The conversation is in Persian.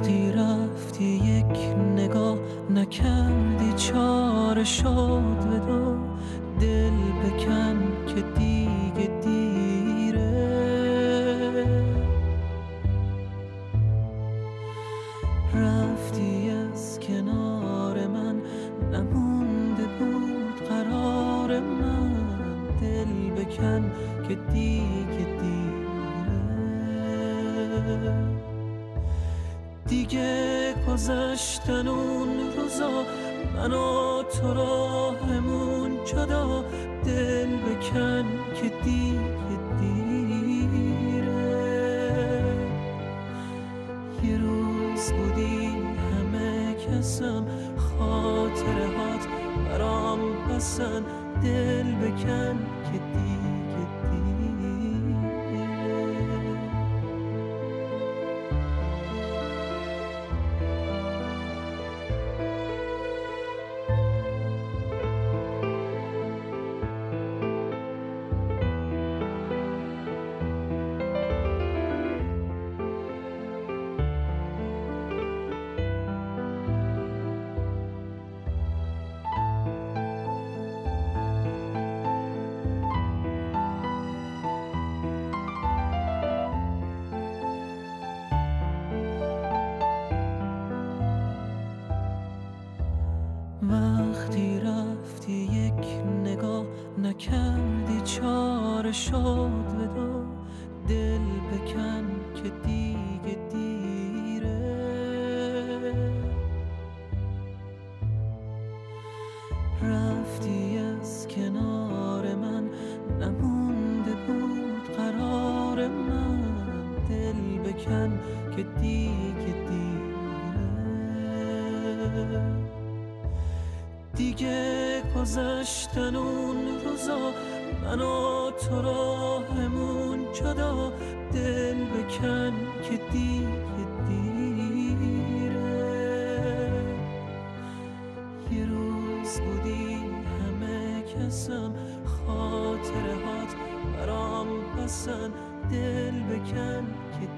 وقتی رفتی یک نگاه نکردی چاره شد ودا، دل بکن که دیگه دیره. رفتی از کنار من نمونده بود قرار من، دل بکن که دیگه دیره. دیگه گذشتن اون روزا، من و تو راهمون جدا، دل بکن که دیگه دیره. یه روز بودی همه کسم، خاطره هات برام پسن، دل بکن که دیگه دیره. وقتی رفتی یک نگاه نکردی چاره شد ودا، دل بکن که دیگه دیره. رفتی از کنار من نمونده بود قرار من، دل بکن که دیگه دیره. دیگه گذشتن اون روزا، من و تو راهمون جدا، دل بکن که دیگه دیره. یه روز بودی همه کسم، خاطره هات برام پسن، دل بکن که